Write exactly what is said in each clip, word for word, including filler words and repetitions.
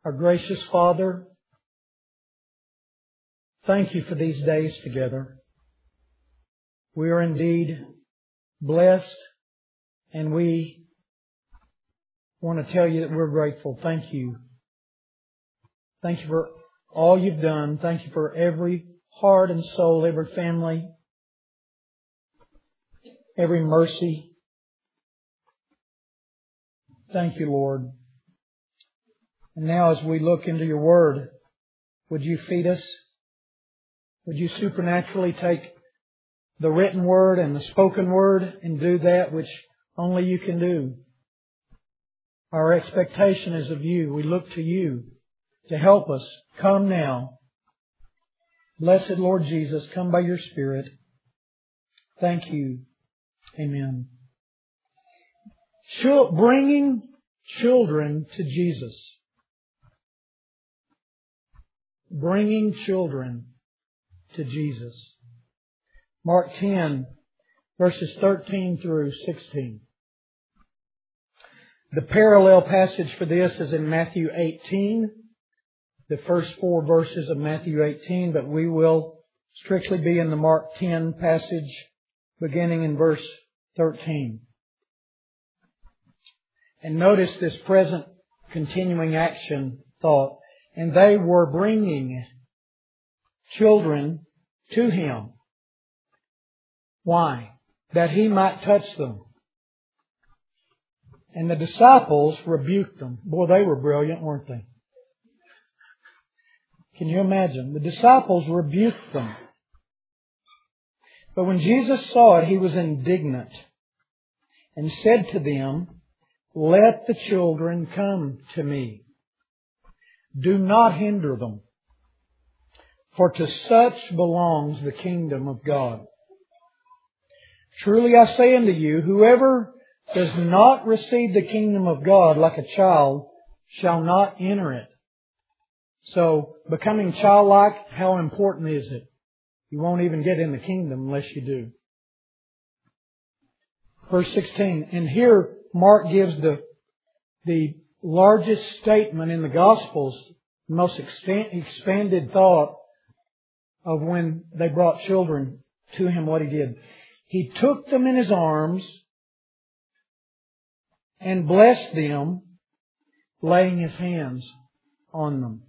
Our gracious Father, thank You for these days together. We are indeed blessed, and we want to tell You that we're grateful. Thank You. Thank You for all You've done. Thank You for every heart and soul, every family, every mercy. Thank You, Lord. And now as we look into Your Word, would You feed us? Would You supernaturally take the written Word and the spoken Word and do that which only You can do? Our expectation is of You. We look to You to help us. Come now. Blessed Lord Jesus, come by Your Spirit. Thank You. Amen. Chil- bringing children to Jesus. Bringing children to Jesus. Mark ten, verses thirteen through sixteen. The parallel passage for this is in Matthew eighteen, the first four verses of Matthew eighteen, but we will strictly be in the Mark ten passage beginning in verse thirteen. And notice this present continuing action thought. And they were bringing children to Him. Why? That He might touch them. And the disciples rebuked them. Boy, they were brilliant, weren't they? Can you imagine? The disciples rebuked them. But when Jesus saw it, He was indignant and said to them, "Let the children come to me. Do not hinder them, for to such belongs the kingdom of God. Truly I say unto you, whoever does not receive the kingdom of God like a child shall not enter it." So, becoming childlike, how important is it? You won't even get in the kingdom unless you do. Verse sixteen, and here Mark gives the, the largest statement in the Gospels, the most expanded thought of when they brought children to Him, what He did. He took them in His arms and blessed them, laying His hands on them.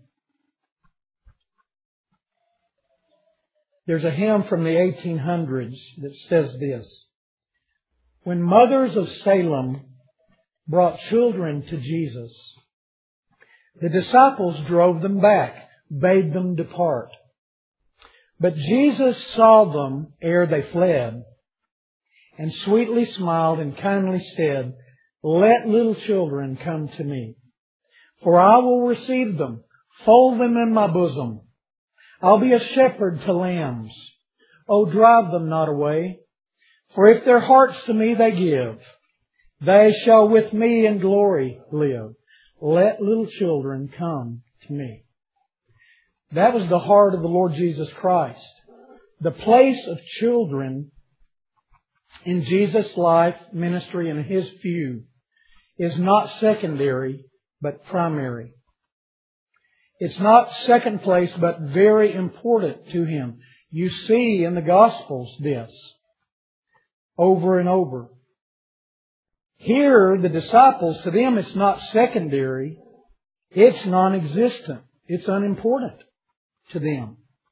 There's a hymn from the eighteen hundreds that says this: when mothers of Salem brought children to Jesus, the disciples drove them back, bade them depart. But Jesus saw them ere they fled, and sweetly smiled and kindly said, "Let little children come to me, for I will receive them, fold them in my bosom. I'll be a shepherd to lambs. Oh, drive them not away, for if their hearts to me they give, they shall with me in glory live. Let little children come to me." That was the heart of the Lord Jesus Christ. The place of children in Jesus' life, ministry, and His view is not secondary, but primary. It's not second place, but very important to Him. You see in the Gospels this over and over. Here, the disciples, to them it's not secondary. It's non-existent. It's unimportant to them.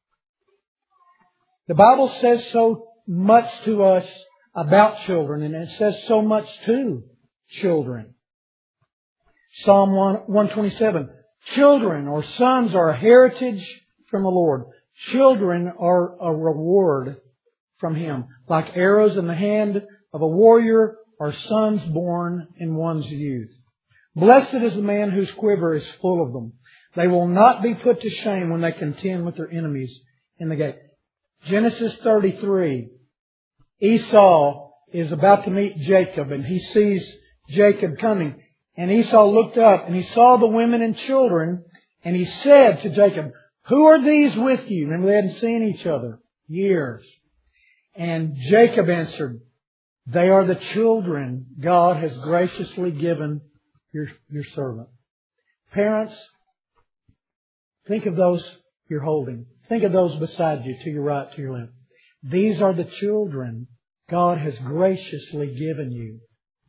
The Bible says so much to us about children, and it says so much to children. Psalm one twenty-seven. Children or sons are a heritage from the Lord. Children are a reward from Him. Like arrows in the hand of a warrior are sons born in one's youth. Blessed is the man whose quiver is full of them. They will not be put to shame when they contend with their enemies in the gate. Genesis thirty-three. Esau is about to meet Jacob, and he sees Jacob coming. And Esau looked up and he saw the women and children, and he said to Jacob, "Who are these with you?" Remember, they hadn't seen each other years. And Jacob answered, "They are the children God has graciously given your, your servant." Parents, Think of those you're holding. Think of those beside you, to your right, to your left. These are the children God has graciously given you.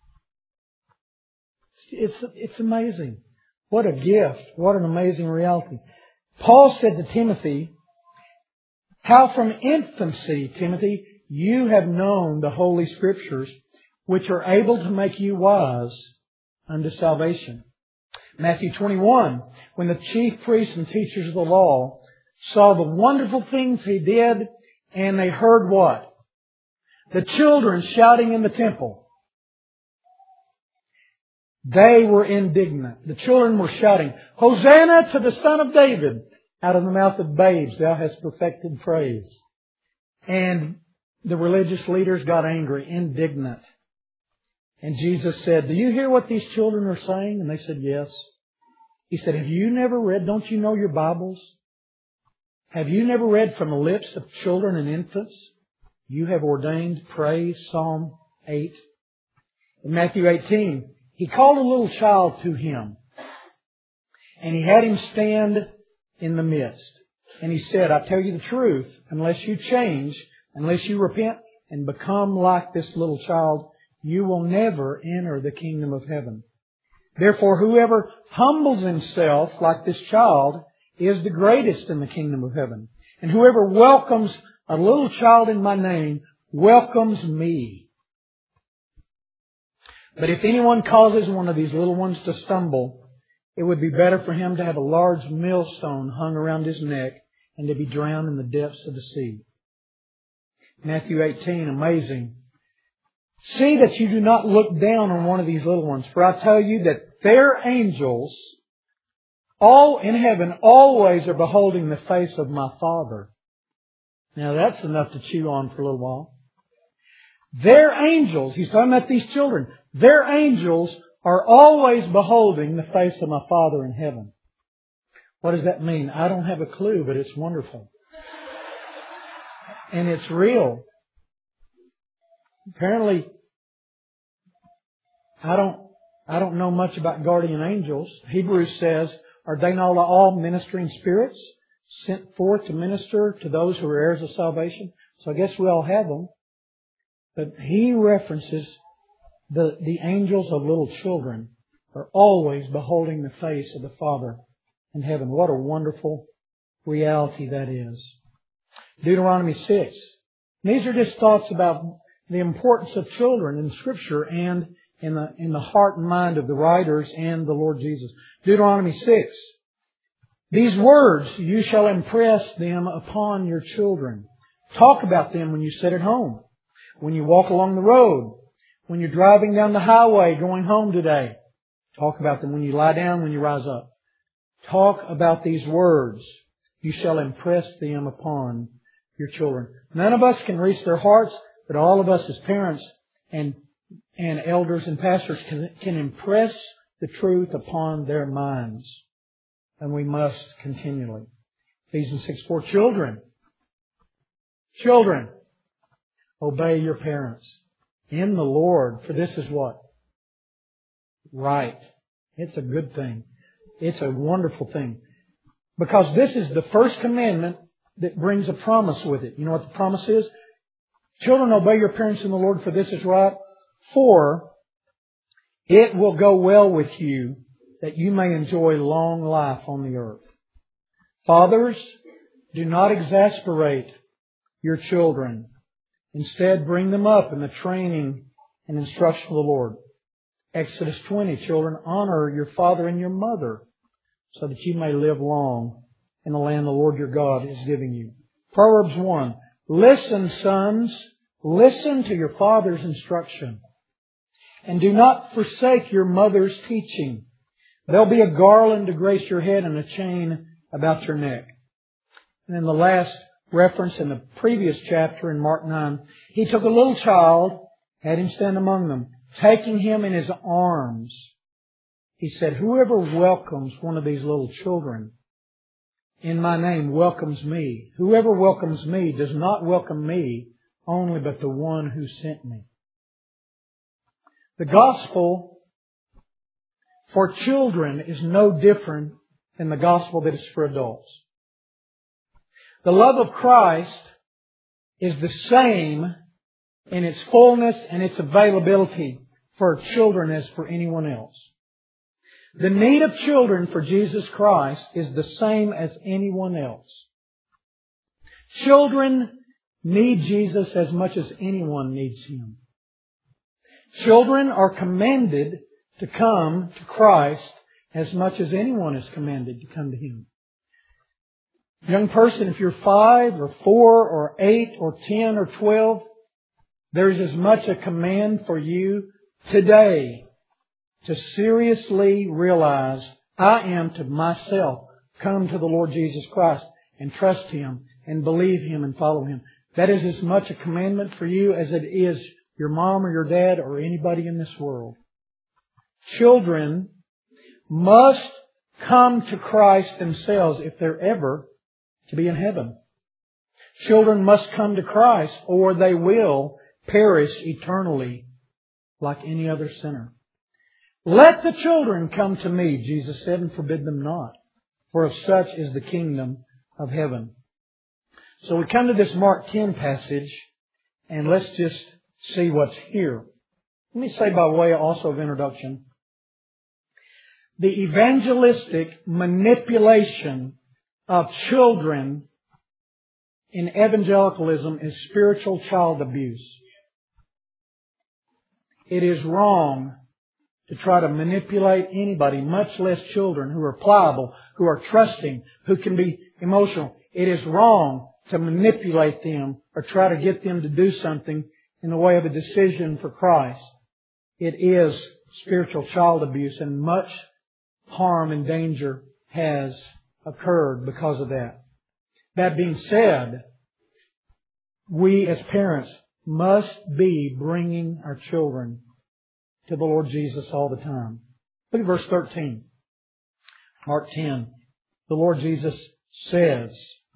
It's, it's amazing. What a gift. What an amazing reality. Paul said to Timothy, how from infancy, Timothy, you have known the Holy Scriptures, which are able to make you wise unto salvation. Matthew twenty-one, when the chief priests and teachers of the law saw the wonderful things He did, and they heard what? The children shouting in the temple. They were indignant. The children were shouting, Hosanna to the Son of David! Out of the mouth of babes Thou hast perfected praise. And the religious leaders got angry, indignant. And Jesus said, do you hear what these children are saying? And they said, yes. He said, have you never read, don't you know your Bibles? Have you never read from the lips of children and infants? You have ordained praise, Psalm eight. In Matthew eighteen, He called a little child to Him. And He had him stand in the midst. And He said, I tell you the truth, unless you change, unless you repent and become like this little child, you will never enter the kingdom of heaven. Therefore, whoever humbles himself like this child is the greatest in the kingdom of heaven. And whoever welcomes a little child in My name welcomes Me. But if anyone causes one of these little ones to stumble, it would be better for him to have a large millstone hung around his neck and to be drowned in the depths of the sea. Matthew eighteen, amazing. See that you do not look down on one of these little ones, for I tell you that their angels, all in heaven, always are beholding the face of My Father. Now that's enough to chew on for a little while. Their angels, He's talking about these children, their angels are always beholding the face of My Father in heaven. What does that mean? I don't have a clue, but it's wonderful. And it's real. Apparently, I don't, I don't know much about guardian angels. Hebrews says, are they not all ministering spirits sent forth to minister to those who are heirs of salvation? So I guess we all have them. But he references the, the angels of little children are always beholding the face of the Father in heaven. What a wonderful reality that is. Deuteronomy six. These are just thoughts about the importance of children in Scripture and in the, in the heart and mind of the writers and the Lord Jesus. Deuteronomy six. These words, you shall impress them upon your children. Talk about them when you sit at home, when you walk along the road, when you're driving down the highway going home today. Talk about them when you lie down, when you rise up. Talk about these words. You shall impress them upon your children. None of us can reach their hearts, but all of us as parents and and elders and pastors can, can impress the truth upon their minds. And we must continually. Ephesians six four, children. Children, obey your parents in the Lord, for this is what? Right. It's a good thing. It's a wonderful thing. Because this is the first commandment that brings a promise with it. You know what the promise is? Children, obey your parents in the Lord, for this is right. For it will go well with you, that you may enjoy long life on the earth. Fathers, do not exasperate your children. Instead, bring them up in the training and instruction of the Lord. Exodus twenty, children, honor your father and your mother, so that you may live long in the land the Lord your God is giving you. Proverbs one, listen, sons, listen to your father's instruction, and do not forsake your mother's teaching. There'll be a garland to grace your head and a chain about your neck. And then the last reference in the previous chapter in Mark nine, he took a little child, had him stand among them, taking him in his arms. He said, whoever welcomes one of these little children in My name welcomes Me. Whoever welcomes Me does not welcome Me only, but the one who sent Me. The gospel for children is no different than the gospel that is for adults. The love of Christ is the same in its fullness and its availability for children as for anyone else. The need of children for Jesus Christ is the same as anyone else. Children need Jesus as much as anyone needs Him. Children are commanded to come to Christ as much as anyone is commanded to come to Him. Young person, if you're five or four or eight or ten or twelve, there's as much a command for you today to seriously realize, I am to myself come to the Lord Jesus Christ and trust Him and believe Him and follow Him. That is as much a commandment for you as it is your mom or your dad or anybody in this world. Children must come to Christ themselves if they're ever to be in heaven. Children must come to Christ or they will perish eternally like any other sinner. Let the children come to me, Jesus said, and forbid them not, for of such is the kingdom of heaven. So we come to this Mark ten passage, and let's just see what's here. Let me say by way also of introduction, the evangelistic manipulation of children in evangelicalism is spiritual child abuse. It is wrong to try to manipulate anybody, much less children who are pliable, who are trusting, who can be emotional. It is wrong to manipulate them or try to get them to do something in the way of a decision for Christ. It is spiritual child abuse, and much harm and danger has occurred because of that. That being said, we as parents must be bringing our children to the Lord Jesus all the time. Look at verse thirteen. Mark ten. The Lord Jesus says,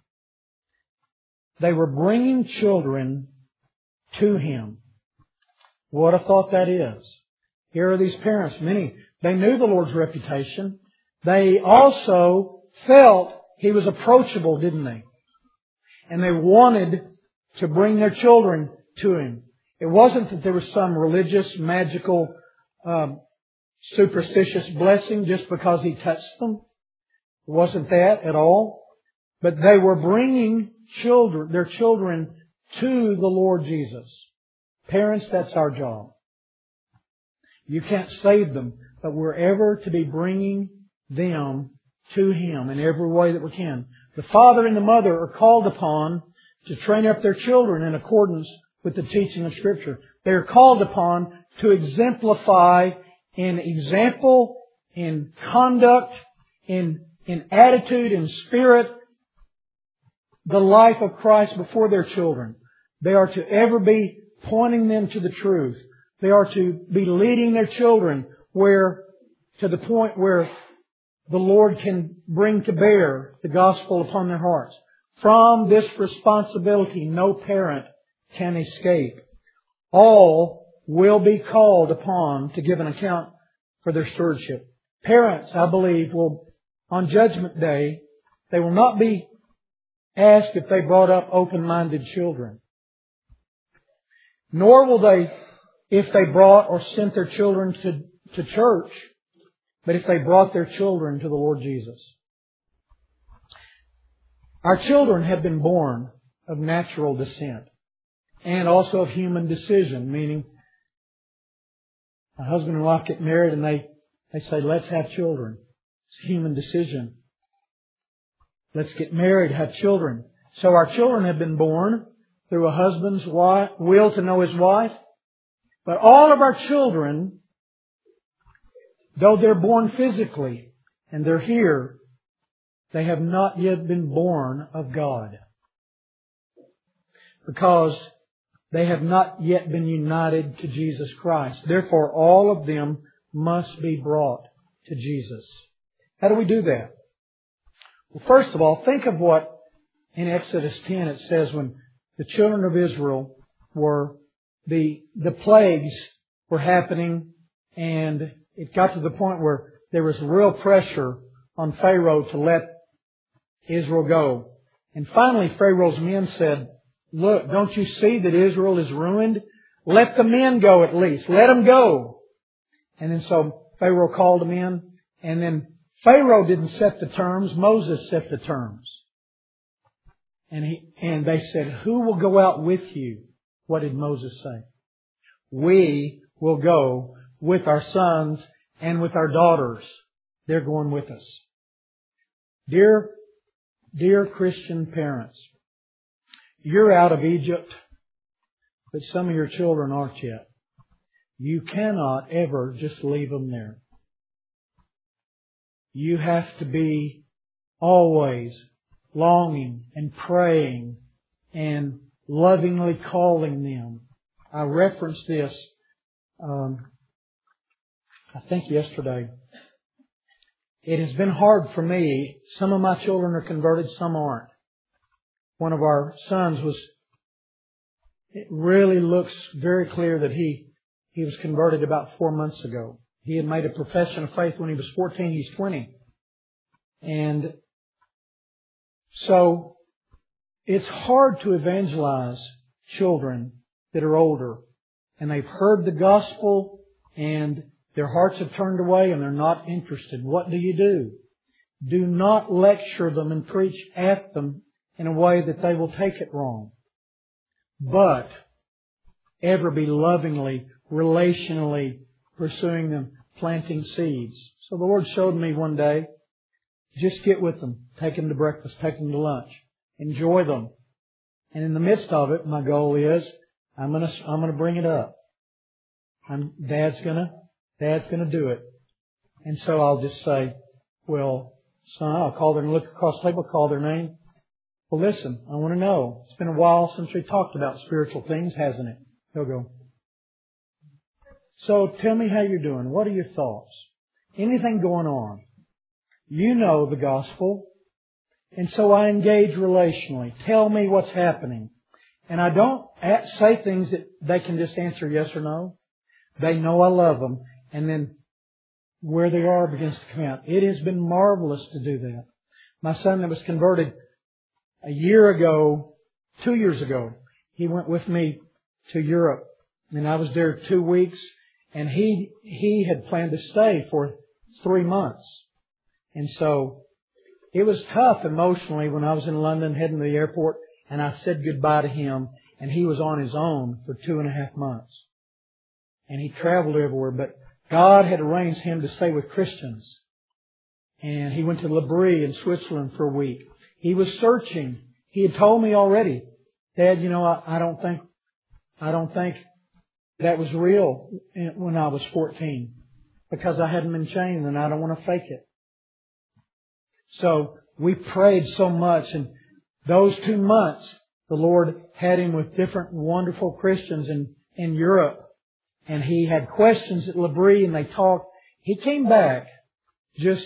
they were bringing children to Him. What a thought that is. Here are these parents. Many, they knew the Lord's reputation. They also felt He was approachable, didn't they? And they wanted to bring their children to Him. It wasn't that there was some religious, magical, um, superstitious blessing just because He touched them. It wasn't that at all. But they were bringing children, their children to the Lord Jesus. Parents, that's our job. You can't save them, but we're ever to be bringing them to Him in every way that we can. The father and the mother are called upon to train up their children in accordance with the teaching of Scripture. They are called upon to exemplify in example, in conduct, in, in attitude, in spirit, the life of Christ before their children. They are to ever be pointing them to the truth. They are to be leading their children where, to the point where the Lord can bring to bear the gospel upon their hearts. From this responsibility, no parent can escape. All will be called upon to give an account for their stewardship. Parents, I believe, will, on Judgment Day, they will not be asked if they brought up open-minded children. Nor will they, if they brought or sent their children to, to church, but if they brought their children to the Lord Jesus. Our children have been born of natural descent and also of human decision, meaning a husband and wife get married and they, they say, let's have children. It's a human decision. Let's get married, have children. So our children have been born through a husband's wife, will to know his wife. But all of our children, though they're born physically and they're here, they have not yet been born of God. Because they have not yet been united to Jesus Christ. Therefore, all of them must be brought to Jesus. How do we do that? Well, first of all, think of what in Exodus ten it says when the children of Israel were, the, the plagues were happening and it got to the point where there was real pressure on Pharaoh to let Israel go. And finally, Pharaoh's men said, look, don't you see that Israel is ruined? Let the men go at least. Let them go. And then so Pharaoh called them in. And then Pharaoh didn't set the terms. Moses set the terms. And he, and they said, who will go out with you? What did Moses say? We will go with our sons and with our daughters. They're going with us. Dear, dear Christian parents, you're out of Egypt, but some of your children aren't yet. You cannot ever just leave them there. You have to be always longing and praying and lovingly calling them. I referenced this, um, I think yesterday. It has been hard for me. Some of my children are converted, some aren't. One of our sons was, it really looks very clear that he, he was converted about four months ago. He had made a profession of faith when he was fourteen, he's twenty. And so it's hard to evangelize children that are older and they've heard the gospel and their hearts have turned away and they're not interested. What do you do? Do not lecture them and preach at them in a way that they will take it wrong. But ever be lovingly, relationally pursuing them, planting seeds. So the Lord showed me one day, just get with them. Take them to breakfast. Take them to lunch. Enjoy them. And in the midst of it, my goal is, I'm gonna, I'm gonna bring it up. I'm, Dad's gonna, Dad's gonna do it. And so I'll just say, well, son, I'll call their, look across the table, call their name. Well, listen, I want to know. It's been a while since we talked about spiritual things, hasn't it? He'll go, so tell me how you're doing. What are your thoughts? Anything going on? You know the gospel. And so I engage relationally. Tell me what's happening. And I don't say things that they can just answer yes or no. They know I love them. And then where they are begins to come out. It has been marvelous to do that. My son that was converted a year ago, two years ago, he went with me to Europe. And I was there two weeks. And he, he had planned to stay for three months. And so it was tough emotionally when I was in London heading to the airport and I said goodbye to him and he was on his own for two and a half months. And he traveled everywhere, but God had arranged him to stay with Christians. And he went to L'Abri in Switzerland for a week. He was searching. He had told me already, Dad, you know, I, I don't think, I don't think that was real when I was fourteen because I hadn't been chained and I don't want to fake it. So we prayed so much, and those two months, the Lord had him with different wonderful Christians in, in Europe. And he had questions at L'Abri and they talked. He came back just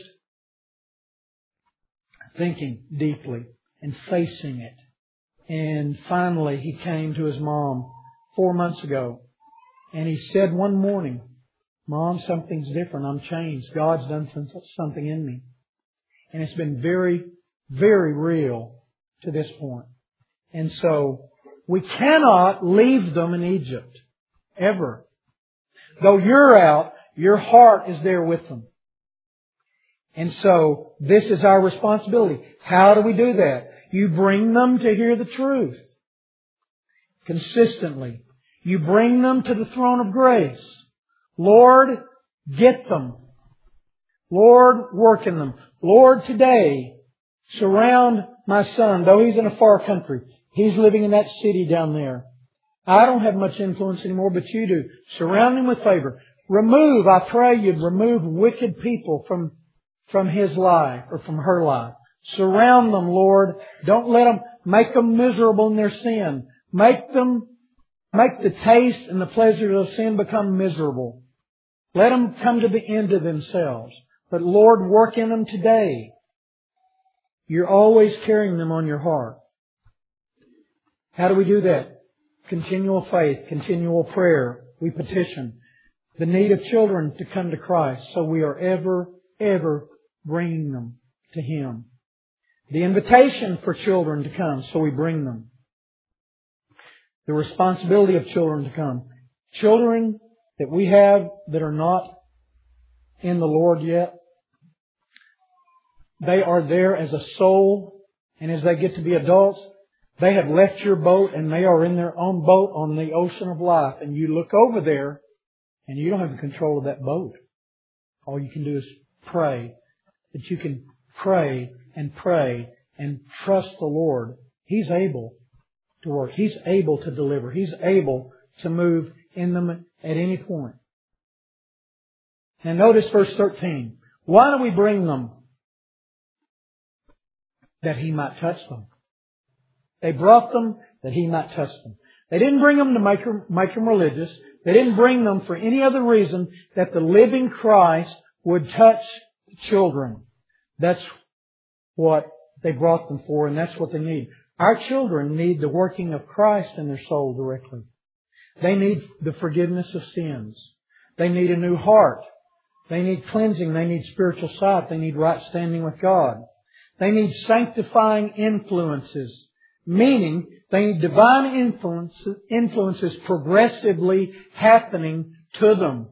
thinking deeply and facing it. And finally he came to his mom four months ago. And he said one morning, Mom, something's different. I'm changed. God's done something in me. And it's been very, very real to this point. And so we cannot leave them in Egypt. Ever. Though you're out, your heart is there with them. And so this is our responsibility. How do we do that? You bring them to hear the truth. Consistently. You bring them to the throne of grace. Lord, get them. Lord, work in them. Lord, today, surround my son, though he's in a far country. He's living in that city down there. I don't have much influence anymore, but you do. Surround him with favor. Remove, I pray you'd remove wicked people from, from his life or from her life. Surround them, Lord. Don't let them, make them miserable in their sin. Make them, make the taste and the pleasures of sin become miserable. Let them come to the end of themselves. But Lord, work in them today. You're always carrying them on your heart. How do we do that? Continual faith, continual prayer. We petition the need of children to come to Christ. So we are ever, ever bringing them to Him. The invitation for children to come, so we bring them. The responsibility of children to come. Children that we have that are not in the Lord yet, they are there as a soul, and as they get to be adults, they have left your boat and they are in their own boat on the ocean of life. And you look over there and you don't have the control of that boat. All you can do is pray. That you can pray and pray and trust the Lord. He's able to work. He's able to deliver. He's able to move in them at any point. Now notice verse thirteen. Why do we bring them? That He might touch them. They brought them that He might touch them. They didn't bring them to make them, make them religious. They didn't bring them for any other reason that the living Christ would touch the children. That's what they brought them for, and that's what they need. Our children need the working of Christ in their soul directly. They need the forgiveness of sins. They need a new heart. They need cleansing. They need spiritual sight. They need right standing with God. They need sanctifying influences, meaning they need divine influences, influences progressively happening to them.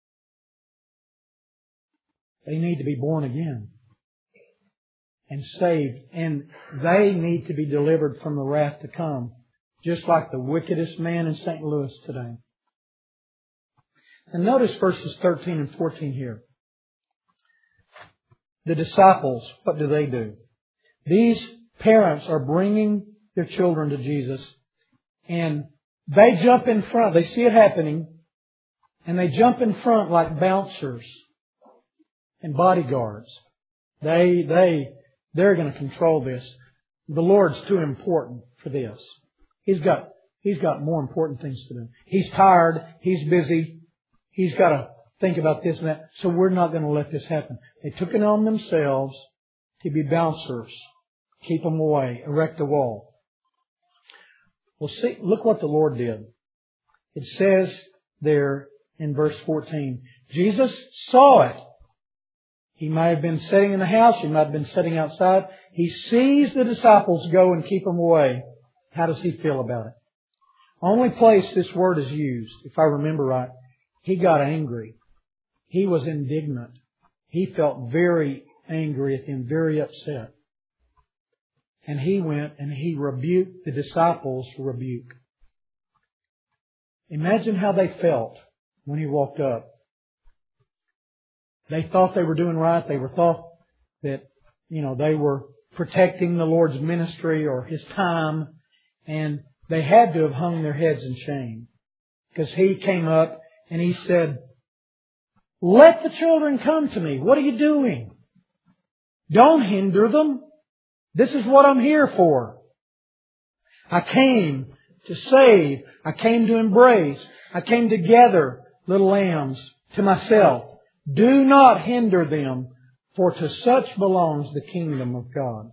They need to be born again and saved, and they need to be delivered from the wrath to come, just like the wickedest man in Saint Louis today. And notice verses thirteen and fourteen here. The disciples, what do they do? These parents are bringing their children to Jesus, and they jump in front. They see it happening, and they jump in front like bouncers and bodyguards. They, they, they're going to control this. The Lord's too important for this. He's got, He's got more important things to do. He's tired. He's busy. He's got to think about this and that. So we're not going to let this happen. They took it on themselves to be bouncers. Keep them away. Erect a wall. Well, see, look what the Lord did. It says there in verse fourteen, Jesus saw it. He might have been sitting in the house. He might have been sitting outside. He sees the disciples go and keep them away. How does He feel about it? Only place this word is used, if I remember right, He got angry. He was indignant. He felt very angry at them, very upset. And He went and He rebuked the disciples' rebuke. Imagine how they felt when He walked up. They thought they were doing right. They were thought that, you know, they were protecting the Lord's ministry or His time. And they had to have hung their heads in shame. Because He came up and He said, "Let the children come to me. What are you doing? Don't hinder them. This is what I'm here for. I came to save. I came to embrace. I came to gather little lambs to myself. Do not hinder them, for to such belongs the kingdom of God."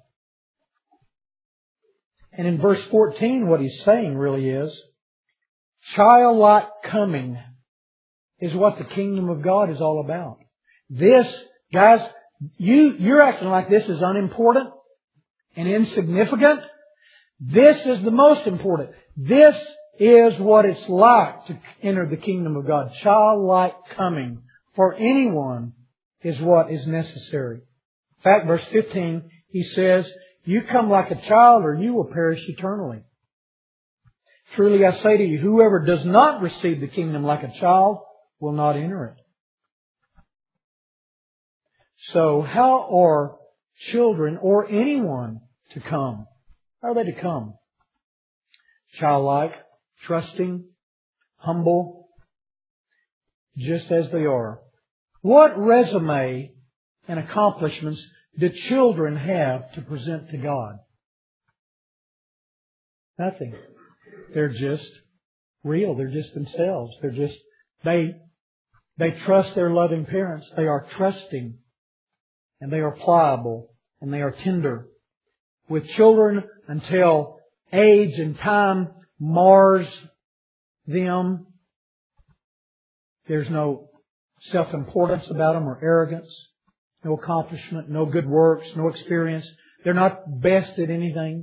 And in verse fourteen, what He's saying really is, childlike coming is what the kingdom of God is all about. This, guys, you, you're acting like this is unimportant and insignificant. This is the most important. This is what it's like to enter the kingdom of God. Childlike coming for anyone is what is necessary. In fact, verse fifteen, He says, "You come like a child or you will perish eternally. Truly I say to you, whoever does not receive the kingdom like a child will not enter it." So how are children or anyone to come? How are they to come? Childlike, trusting, humble, just as they are. What resume and accomplishments do children have to present to God? Nothing. They're just real. They're just themselves. They're just, they, they trust their loving parents. They are trusting. And they are pliable. And they are tender. With children, until age and time mars them, there's no self-importance about them or arrogance. no accomplishment, no good works, no experience. They're not best at anything.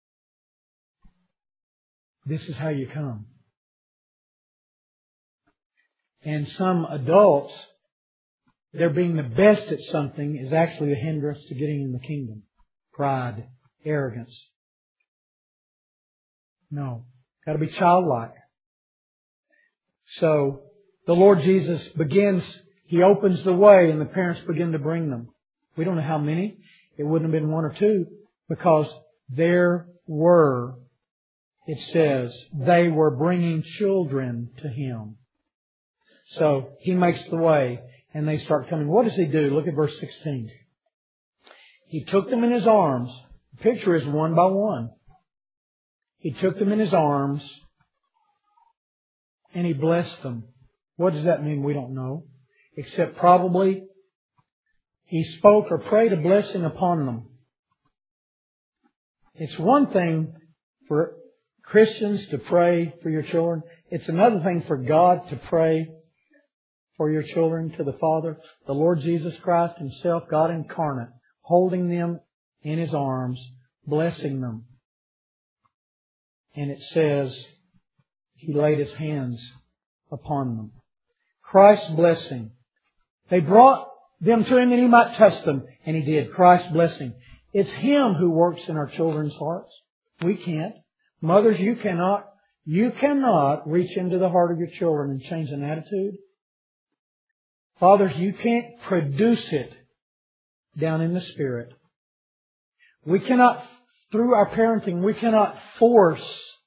This is how you come. And some adults, their being the best at something is actually a hindrance to getting in the kingdom. Pride, arrogance. No. Got to be childlike. So, the Lord Jesus begins, He opens the way and the parents begin to bring them. We don't know how many. It wouldn't have been one or two because there were, it says, they were bringing children to Him. So, He makes the way and they start coming. What does He do? Look at verse sixteen. He took them in His arms. The picture is one by one. He took them in His arms and He blessed them. What does that mean? We don't know. Except probably He spoke or prayed a blessing upon them. It's one thing for Christians to pray for your children. It's another thing for God to pray for your children to the Father. The Lord Jesus Christ Himself, God incarnate, holding them in His arms, blessing them. And it says He laid His hands upon them. Christ's blessing. They brought them to Him that He might touch them. And He did. Christ's blessing. It's Him who works in our children's hearts. We can't. Mothers, you cannot, you cannot reach into the heart of your children and change an attitude. Fathers, you can't produce it down in the Spirit. We cannot, through our parenting, we cannot force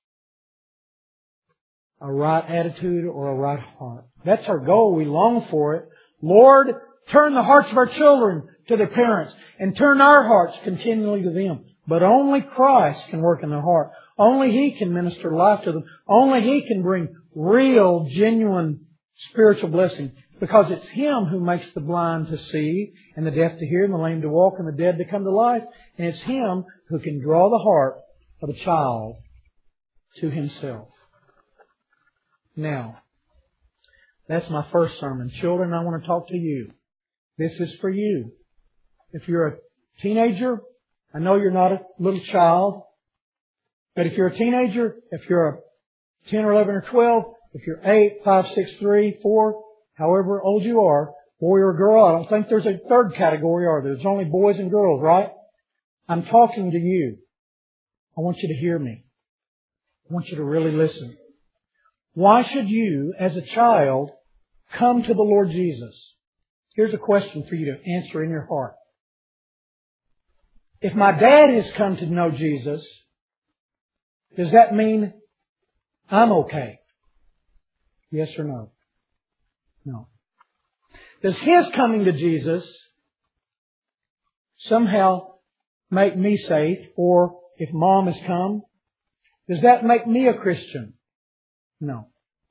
a right attitude or a right heart. That's our goal. We long for it. Lord, turn the hearts of our children to their parents and turn our hearts continually to them. But only Christ can work in their heart. Only He can minister life to them. Only He can bring real, genuine spiritual blessing. Because it's Him who makes the blind to see and the deaf to hear and the lame to walk and the dead to come to life. And it's Him who can draw the heart of a child to Himself. Now, that's my first sermon. Children, I want to talk to you. This is for you. If you're a teenager, I know you're not a little child. But if you're a teenager, if you're a ten or eleven or twelve, if you're eight, five, six, three, four, however old you are, boy or girl, I don't think there's a third category, are there? There's only boys and girls, right? I'm talking to you. I want you to hear me. I want you to really listen. Why should you, as a child, come to the Lord Jesus? Here's a question for you to answer in your heart. If my dad has come to know Jesus, does that mean I'm okay? Yes or no? No. Does his coming to Jesus somehow make me safe? Or if mom has come, does that make me a Christian? No.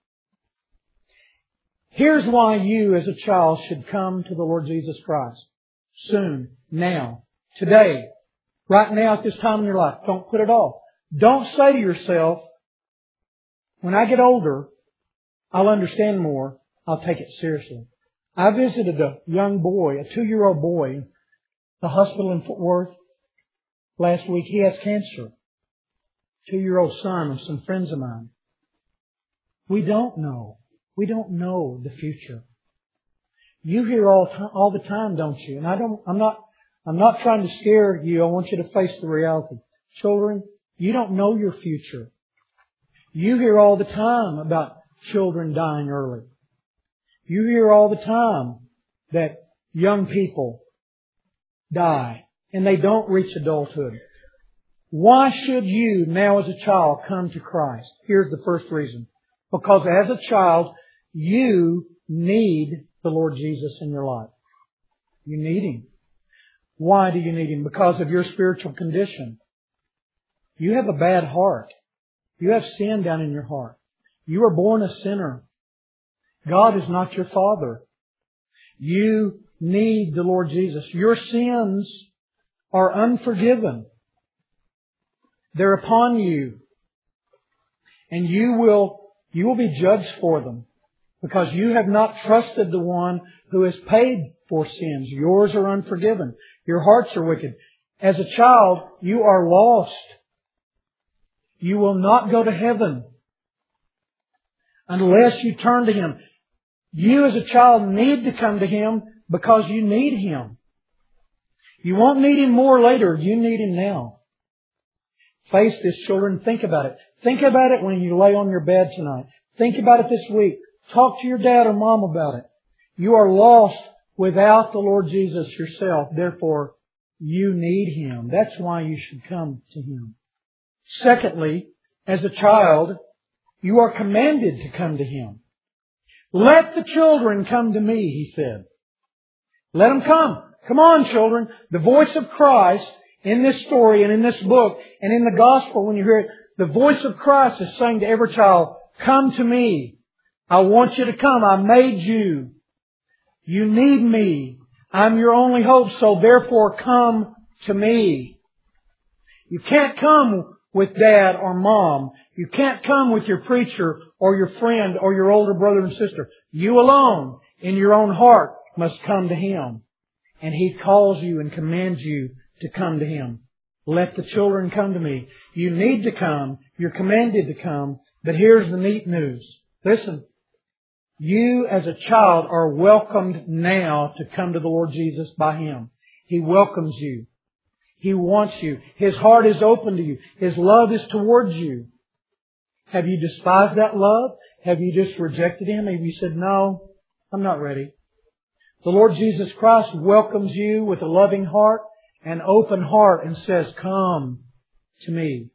Here's why you as a child should come to the Lord Jesus Christ. Soon, now, today, right now at this time in your life. Don't put it off. Don't say to yourself, when I get older, I'll understand more. I'll take it seriously. I visited a young boy, a two-year-old boy, in the hospital in Fort Worth last week. He has cancer. Two-year-old son of some friends of mine. We don't know. We don't know the future. You hear all t- all the time, don't you? And I don't. I'm not. I'm not trying to scare you. I want you to face the reality. Children, you don't know your future. You hear all the time about children dying early. You hear all the time that young people die and they don't reach adulthood. Why should you now as a child come to Christ? Here's the first reason. Because as a child, you need the Lord Jesus in your life. You need Him. Why do you need Him? Because of your spiritual condition. You have a bad heart. You have sin down in your heart. You were born a sinner. God is not your Father. You need the Lord Jesus. Your sins are unforgiven. They're upon you. And you will, you will be judged for them. because you have not trusted the one who has paid for sins. Yours are unforgiven. Your hearts are wicked. As a child, you are lost. You will not go to heaven unless you turn to Him. You as a child need to come to Him because you need Him. You won't need Him more later. You need Him now. Face this, children. Think about it. Think about it when you lay on your bed tonight. Think about it this week. Talk to your dad or mom about it. You are lost without the Lord Jesus yourself. Therefore, you need Him. That's why you should come to Him. Secondly, as a child, you are commanded to come to Him. Let the children come to me, He said. Let them come. Come on, children. The voice of Christ in this story and in this book and in the gospel, when you hear it, the voice of Christ is saying to every child, come to me. I want you to come. I made you. You need me. I'm your only hope, so therefore come to me. You can't come with dad or mom. You can't come with your preacher or your friend or your older brother and sister. You alone, in your own heart, must come to Him. And He calls you and commands you to come to Him. Let the children come to me. You need to come. You're commanded to come. But here's the neat news. Listen. You as a child are welcomed now to come to the Lord Jesus by Him. He welcomes you. He wants you. His heart is open to you. His love is towards you. Have you despised that love? Have you just rejected Him? Have you said, no, I'm not ready? The Lord Jesus Christ welcomes you with a loving heart, an open heart, and says, come to me.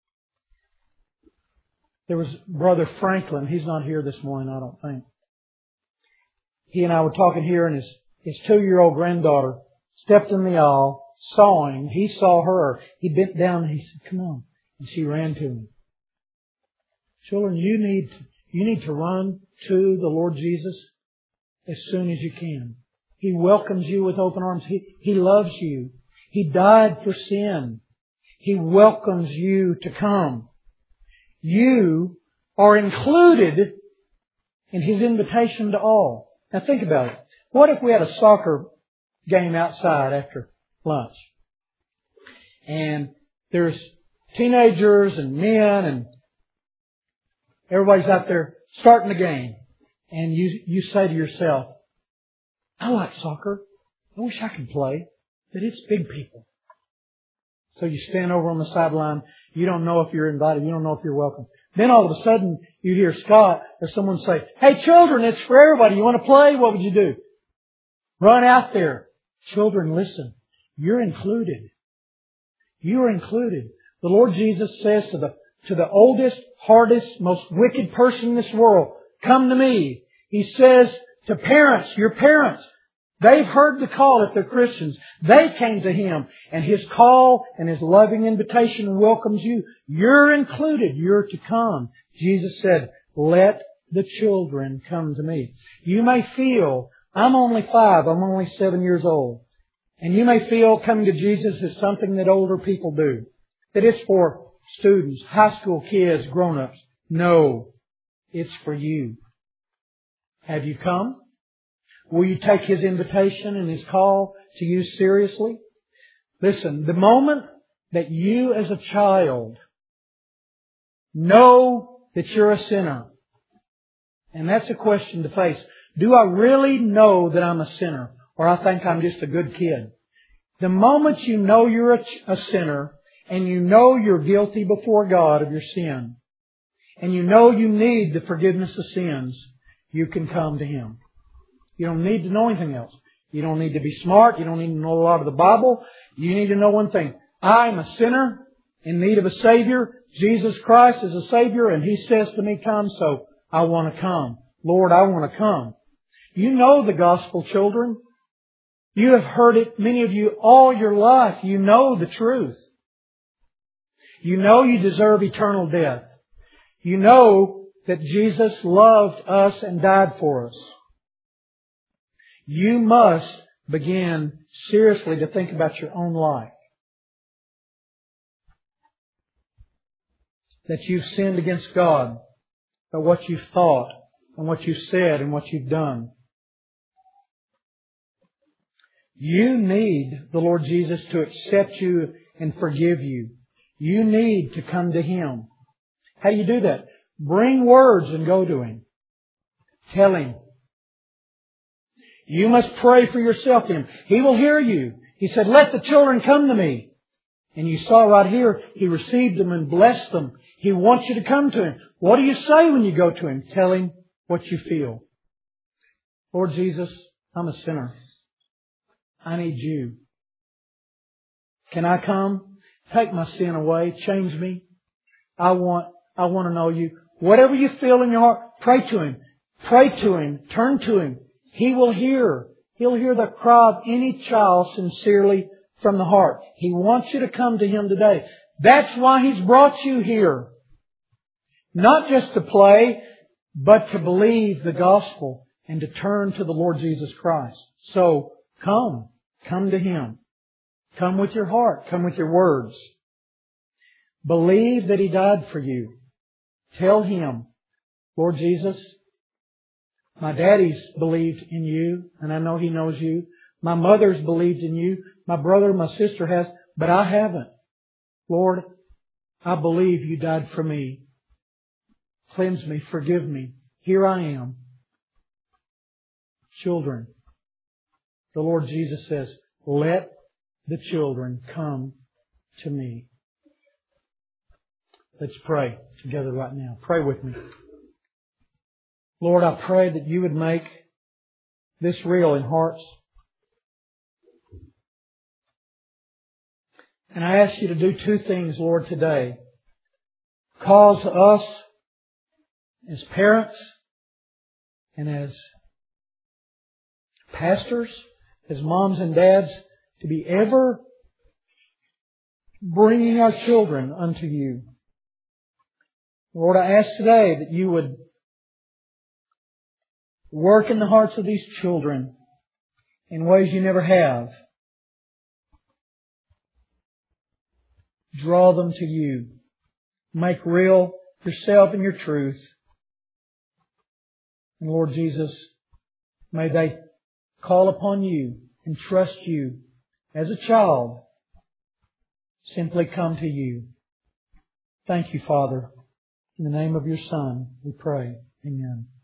There was Brother Franklin. He's not here this morning, I don't think. He and I were talking here, and his, his two-year-old granddaughter stepped in the aisle, saw him. He saw her. He bent down and he said, come on. And she ran to him. Children, you need, you need to run to the Lord Jesus as soon as you can. He welcomes you with open arms. He, he loves you. He died for sin. He welcomes you to come. You are included in His invitation to all. Now think about it. What if we had a soccer game outside after lunch? And there's teenagers and men and everybody's out there starting the game. And you, you say to yourself, I like soccer. I wish I could play. But it's big people. So you stand over on the sideline. You don't know if you're invited. You don't know if you're welcome. Then all of a sudden, you hear Scott or someone say, hey, children, it's for everybody. You want to play? What would you do? Run out there. Children, listen. You're included. You are included. The Lord Jesus says to the, to the oldest, hardest, most wicked person in this world, come to me. He says to parents, your parents, they've heard the call if they're Christians. They came to Him, and His call and His loving invitation welcomes you. You're included. You're to come. Jesus said, let the children come to me. You may feel, I'm only five, I'm only seven years old. And you may feel coming to Jesus is something that older people do. That it's for students, high school kids, grown-ups. No, it's for you. Have you come? Will you take His invitation and His call to you seriously? Listen, the moment that you as a child know that you're a sinner, and that's a question to face. Do I really know that I'm a sinner? Or I think I'm just a good kid? The moment you know you're a, a sinner, and you know you're guilty before God of your sin, and you know you need the forgiveness of sins, you can come to Him. You don't need to know anything else. You don't need to be smart. You don't need to know a lot of the Bible. You need to know one thing. I'm a sinner in need of a Savior. Jesus Christ is a Savior, and He says to me, come, so I want to come. Lord, I want to come. You know the gospel, children. You have heard it, many of you, all your life. You know the truth. You know you deserve eternal death. You know that Jesus loved us and died for us. You must begin seriously to think about your own life. That you've sinned against God by what you've thought, and what you've said and what you've done. You need the Lord Jesus to accept you and forgive you. You need to come to Him. How do you do that? Bring words and go to Him. Tell Him. You must pray for yourself to Him. He will hear you. He said, let the children come to me. And you saw right here, He received them and blessed them. He wants you to come to Him. What do you say when you go to Him? Tell Him what you feel. Lord Jesus, I'm a sinner. I need You. Can I come? Take my sin away. Change me. I want, I want to know You. Whatever you feel in your heart, pray to Him. Pray to Him. Turn to Him. He will hear. He'll hear the cry of any child sincerely from the heart. He wants you to come to Him today. That's why He's brought you here. Not just to play, but to believe the gospel and to turn to the Lord Jesus Christ. So, come. Come to Him. Come with your heart. Come with your words. Believe that He died for you. Tell Him, Lord Jesus, my daddy's believed in You, and I know he knows You. My mother's believed in You. My brother, my sister has, but I haven't. Lord, I believe You died for me. Cleanse me, forgive me. Here I am. Children, the Lord Jesus says, let the children come to me. Let's pray together right now. Pray with me. Lord, I pray that You would make this real in hearts. And I ask You to do two things, Lord, today. Cause us as parents and as pastors, as moms and dads, to be ever bringing our children unto You. Lord, I ask today that You would work in the hearts of these children in ways You never have. Draw them to You. Make real Yourself and Your truth. And Lord Jesus, may they call upon You and trust You as a child. Simply come to You. Thank You, Father. In the name of Your Son, we pray. Amen.